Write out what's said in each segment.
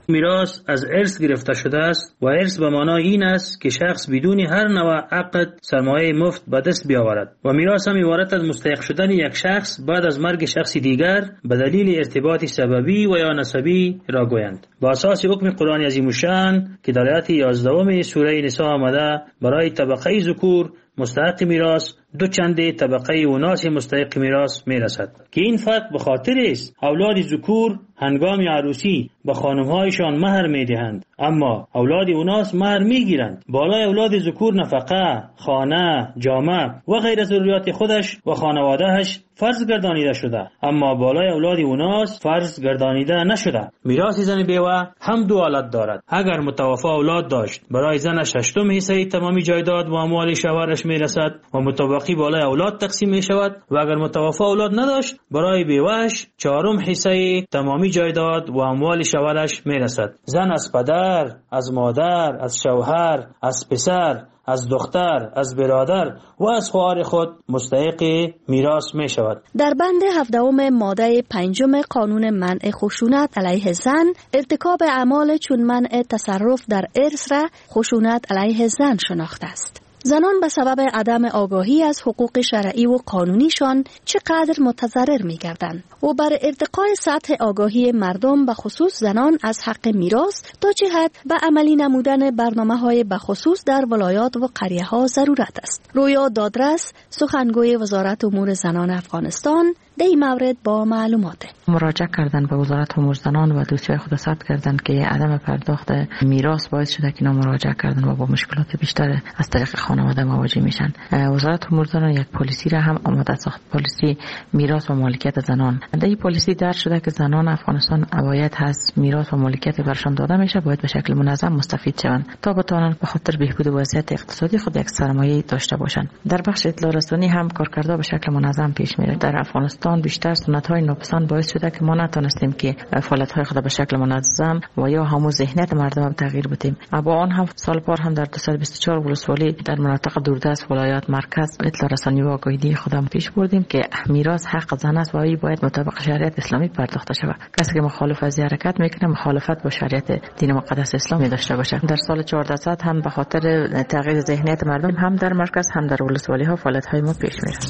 میراث از ارث گرفته شده است و ارث به معنای این است که شخص بدون هر نوع عقد سرمایه مفت به دست بیاورد و میراث هم عبارت از مستحق شدن یک شخص بعد از مرگ شخص دیگر به دلیل ارتباط سببی و یا نسبی را گویند. با اساس حکم قرآن عظیم الشان که در آیه 11 سوره نساء آمده، برای طبقه ذکور مستحق میراث دو چنده طبقه اناث مستحق میراث میرسد که این فرق به خاطر است اولاد ذکور هنگام عروسی به خانم‌هایشان مهر میدهند، اما اولاد اناث مهر میگیرند. بالای اولاد ذکور نفقه، خانه، جامه و غیر ضروریات خودش و خانواده‌اش فرض گردانیده شده، اما بالای اولاد اناث فرض گردانیده نشده. میراث زن بیوه هم دو حالت دارد. اگر متوفی اولاد داشت، برای زنش 8 حصه تمامی جایداد و اموال شوهرش میرسد و متبقی بالای اولاد تقسیم می شود، و اگر متوفی اولاد نداشت، برای بیوهش 4 حصه تمامی جایداد و اموال شوهرش میرسد. زن از پدر، از مادر، از شوهر، از پسر، از دختر، از برادر و از خواهر خود مستحق میراث می شود. در بند 17 ماده 5 قانون منع خشونت علیه زن، ارتکاب اعمال چون منع تصرف در ارث را خشونت علیه زن شناخته است. زنان به سبب عدم آگاهی از حقوق شرعی و قانونیشان چقدر متضرر می‌گردند و بر ارتقای سطح آگاهی مردم به خصوص زنان از حق میراث تا چه حد به عملی نمودن برنامه‌های به خصوص در ولایات و قریه‌ها ضرورت است. رویا دادرس، سخنگوی وزارت امور زنان افغانستان، در این مورد با معلومات مراجعه کردن به وزارت امور زنان و دوسیه خود ثبت کردن که عدم پرداخت میراث باعث شده که اینا مراجعه کردن و با مشکلات بیشتر از طریق خانواده مواجه میشن. وزارت امور زنان یک پلیسی را هم آماده ساخت، پلیسی میراث و مالکیت زنان. در این پلیسی درج شده که زنان افغانستان باید از میراث و مالکیت برشان داده میشه، باید به شکل منظم مستفید شوند تا بتوانند به خاطر بهبود وضعیت اقتصادی خود یک سرمایه داشته باشند. در بخش اطلاع رسانی هم کارکردها به شکل منظم پیش میره. در افغانستان بیشتر سنت‌های ناپسند باعث شده که ما نتونستیم که فعالیت‌های خود به شکل منظم و یا همون ذهنیت مردم تغییر بدیم. با آن هم سال پار هم در 224 ولسوالی در مناطق دوردست ولایات مرکز اطلاع رسانی و آگاهی خودم پیش بردیم که میراث حق زن است و این باید مطابق شریعت اسلامی پرداخته شود. کسی که مخالف از حرکت میکنه مخالفت با شریعت دین مقدس اسلامی داشته باشه. در سال 1400 هم به خاطر تغییر ذهنیت مردم هم در مرکز هم در ولسوالی‌ها فعالیت‌های ما پیش میره.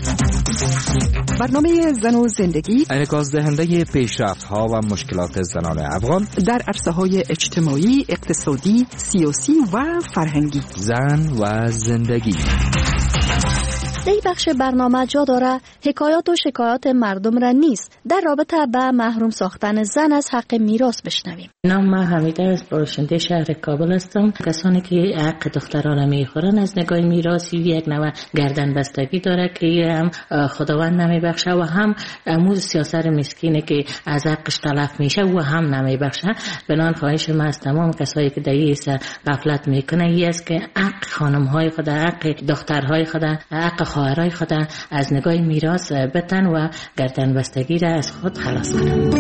برنامه زن و زندگی انعکاس دهنده پیشرفت‌ها و مشکلات زنان افغان در عرصه‌های اجتماعی، اقتصادی، سیاسی و فرهنگی. زن و زندگی. در این بخش برنامه جا داره حکایات و شکایات مردم را نیست در رابطه به محروم ساختن زن از حق میراث بشنویم. نام من حمیده از باشنده شهر کابل هستم. کسانی که حق دختران را میخورن از نگاه میراثی یک نوع گردن بستگی داره که هم خداوند نمیبخشه و هم امور سیاسر مسکینه که از حقش تلف میشه و هم نمیبخشه. بنان خواهش من از تمام کسایی که در این غفلت میکنه این است که حق خانم‌های خود، حق دخترهای خود، حق خواهرای خود از نگاه میراث بتن و گردن بستگی را از خود خلاص کنند.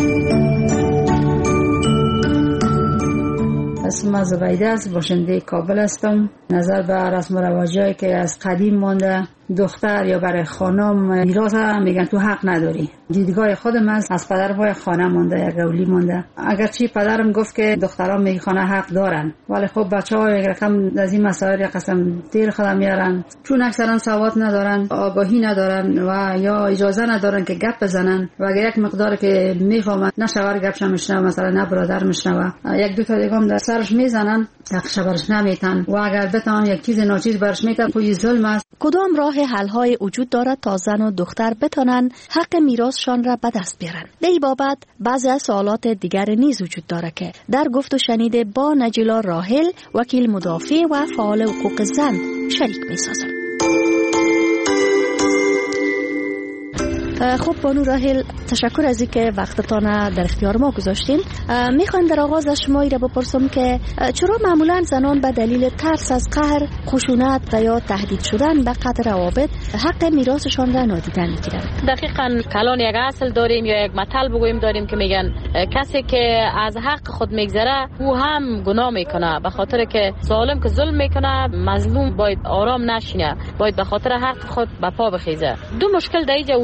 اسم زبیده است، باشنده کابل هستم. نظر به رسم و رواجایی که از قدیم مانده دختر یا برای خانم میراث میگن تو حق نداری. دیدگاه خودم از پدر پای خانه مانده، یک رولی مانده. اگرچه پدرم گفت که دختران میخوانه حق دارن، ولی خب بچه‌ها یک رقم از این مسائل قسم دیر خودم میارن، چون اکثرا سواد ندارن، آگاهی ندارن و یا اجازه ندارن که گپ بزنن و اگر یک مقدار که میفهمن نه شوهر گپش میشنوه، مثلا نه برادر میشنوه، یک دو تا دیگه هم در سرش میزنن، حقش برش نمیتن و اگر بتون یک چیز ناچیز برش میتن، خودی ظلم است. کدام راه حل‌های وجود دارد تا زن و دختر بتونن حق میراثشان را به دست بیارن؟ در این بابت بعضی از سوالات دیگر نیز وجود دارد که در گفت و شنید با نجلا راحل، وکیل مدافع و فعال حقوق زن شریک می‌سازم. خب بانو راحل، تشکر از اینکه وقتتان در اختیار ما گذاشتین. میخوایم در آغاز از شما را بپرسم که چرا معمولا زنان به دلیل ترس از قهر، خشونت و یا تهدید شدن به قطع روابط حق میراثشان را نادیده میگیرند؟ دقیقاً کلان یک اصل داریم یا یک متل بگوییم داریم که میگن کسی که از حق خود میگذره او هم گناه میکنه، به خاطر که ظالم که ظلم میکنه مظلوم باید آرام نشینه، باید به خاطر حق خود به پا بخیزه. دو مشکل در اینجا وجود داره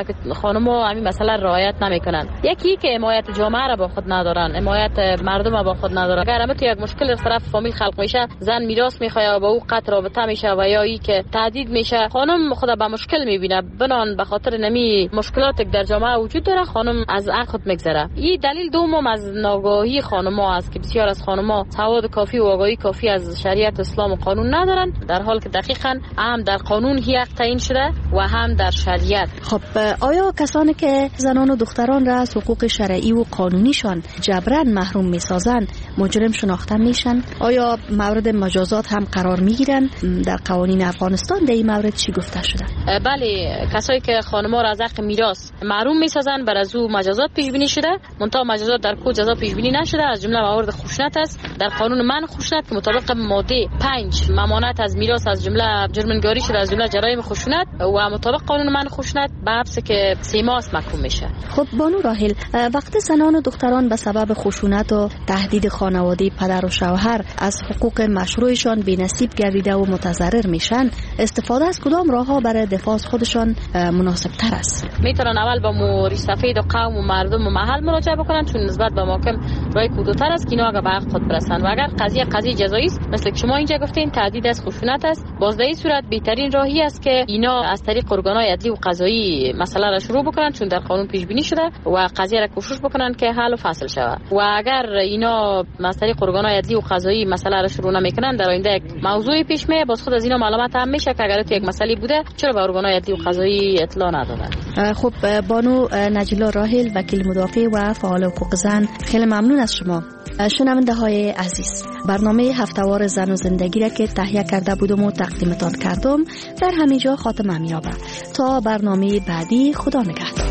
که خانم‌ها همین مسئله رعایت نمیکنن. یکی که حمایت جامعه را با خود ندارن، حمایت مردم را با خود ندارن. اگر همه تو یک مشکل از طرف فامیل خلق میشه، زن میراث میخواد و با او قطع رابطه میشه و یا ای که تهدید میشه، خانم خود به مشکل میبینه. بنان به خاطر نمی مشکلات که در جامعه وجود داره، خانم از حق خود میگذره. این دلیل دوم از ناگاهی خانم‌ها است که بسیار از خانم‌ها سواد کافی و آگاهی کافی از شریعت اسلام و قانون ندارن، در حالی که دقیقاً هم در قانون هی حق تعیین شده و هم در شریعت. خب آیا کسانی که زنان و دختران را از حقوق شرعی و قانونیشان جبران محروم میسازند مجرم شناخته میشن؟ آیا مورد مجازات هم قرار میگیرن؟ در قوانین افغانستان در این مورد چی گفته شده؟ بله، کسایی که خانم‌ها را از حق میراث محروم میسازن بر از او مجازات پیش بینی شده. منتها مجازات در کد جزا پیش بینی نشده. از جمله موارد خشونت است. در قانون منع خشونت که مطابق ماده 5 ممانعت از میراث از جمله جرم‌نگاری شده، از جمله جرایم خشونت و مطابق قانون منع خشونت به حبس که 3 ماه محکوم میشه. خب بانو راحل، وقتی زنان و دختران به سبب خشونت و تهدید خانواده پدر و شوهر از حقوق مشروعشان بی‌نصیب گردیده و متضرر میشن، استفاده از کدام راه‌ها برای دفاع از خودشان مناسب تر است؟ میتونن اول با موری سفید و قوم و مردم و محل مراجعه بکنن، چون نسبت به محکم راه کودتر است که اینا اگه به حق خود برسن. و اگر قضیه جزایی است، مثل که شما اینجا گفتین تهدید از خشونت است، باز در این صورت بهترین راهی است که اینا از طریق ارگان‌های عدلی و قضایی مسئله را شروع بکنن، چون در قانون پیش بینی شده و قضیه را کوشش بکنن که حل و فصل شود. و اگر اینا از طریق ارگان‌های عدلی و قضایی مسئله را شروع نمیکنن، در آینده یک موضوع پیش میاد، باز خود از اینا معلومات هم میشه که اگر تو یک مسئله بوده چرا به ارگان‌های عدلی و قضایی اطلاع ندادن. خب بانو نجلا راحل، وکیل مدافع و فعال حقوق زن، خیلی ممنون از شما. شنونده های عزیز، برنامه هفتهوار زن و زندگی را که تهیه کرده بودم و تقدیمتان کردم در همه جا خاتمه می‌یابد. تا برنامه بعدی، خدا نگهدار.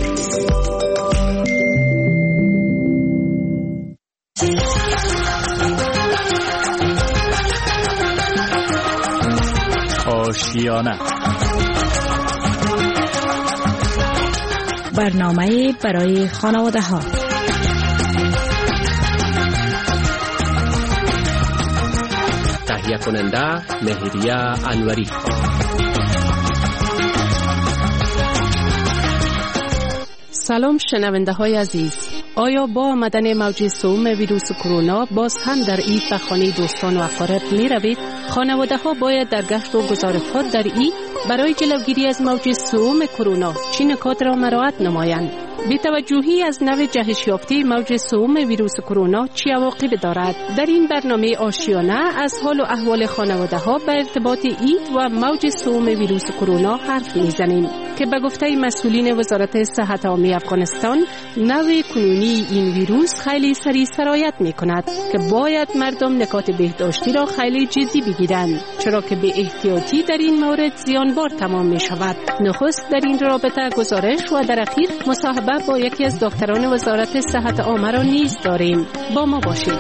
آشیانه، برنامه برای خانواده ها. تهیه کننده مهریه انوری. سلام شنونده های عزیز، آیا با آمدن موج سوم ویروس کرونا باز هم در عید به خانه دوستان و اقارب می روید؟ خانواده ها باید در گشت و گذار خود در عید برای جلوگیری از موج سوم کرونا چه نکات را مراعات نمایند؟ بی توجهی از نوع جهش یافته موج سوم ویروس کرونا چه عواقبی دارد؟ در این برنامه آشیانه از حال و احوال خانواده ها به ارتباط عید و موج سوم ویروس کرونا حرف میزنیم که به گفته مسئولین وزارت صحت عامه افغانستان، نوع کنونی این ویروس خیلی سریع سرایت می کند که باید مردم نکات بهداشتی را خیلی جدی بگیرند، چرا که به احتیاطی در این مورد زیانبار تمام می شود. نخست در این رابطه گزارش و در اخیر مصاحبه با یکی از دکتران وزارت صحت عامه را نیز داریم. با ما باشید.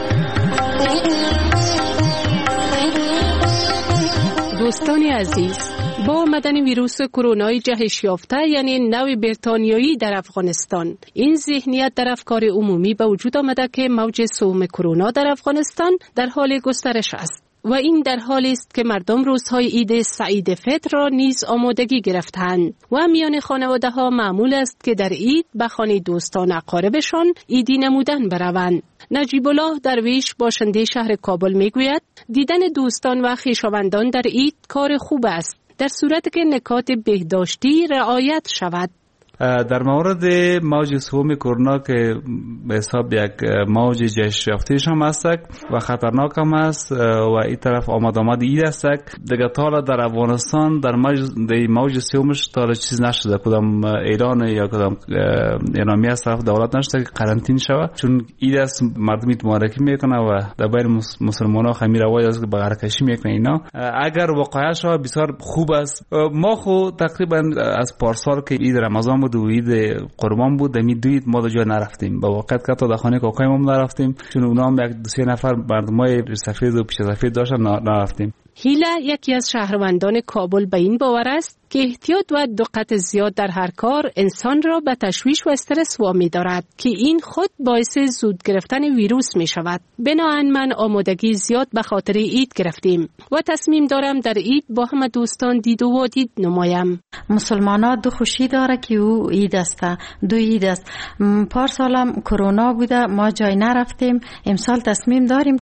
دوستان عزیز، با آمدن ویروس کرونای جهش یافته یعنی نوع بریتانیایی در افغانستان، این ذهنیت در افکار عمومی به وجود آمده که موج سوم کرونا در افغانستان در حال گسترش است و این در حالی است که مردم روزهای عید سعید فطر را نیز آمادگی گرفتند و میان خانواده ها معمول است که در عید به خانه دوستان اقاربشان عیدی نمودن بروند. نجیب الله درویش باشنده شهر کابل میگوید دیدن دوستان و خویشاوندان در عید کار خوب است در صورتی که نکات بهداشتی رعایت شود. در مورد موج سوم کرونا که به حساب یک موج جهش یافته هم است و خطرناک هم است و این طرف آمد عید است دیگه، تا در افغانستان در موج سومش تا چیز نشده، کدام ایران یا کدام ایرانی از طرف دولت نشده که قرنطینه شود، چون عید است مردم مبارکی میکنه و در بین مسلمانان خمیر روای است که بغیر کشی میکنه اینا. اگر واقعیتش بسیار خوب است. ما خو تقریبا از پارسال که عید رمضان بود و عید قربان بود دمی دوید ما دو جا نرفتیم، با واقعیت که تا در خانه کاکای ما نرفتیم، چون اونا هم یک دو سه نفر مردمای سفید و پیش سفید داشتن نرفتیم. هیلا یکی از شهروندان کابل به این باور است که احتیاط و دقت زیاد در هر کار انسان را به تشویش و استرس وامی دارد که این خود باعث زود گرفتن ویروس می شود. بنابراین من آمادگی زیاد به خاطر عید گرفتیم و تصمیم دارم در عید با همه دوستان دید و وادید نمایم. مسلمانان دو خوشی داره که او عید است، دو عید است. پارسالم کرونا بوده، ما جای نرفتیم. امسال تصمیم داریم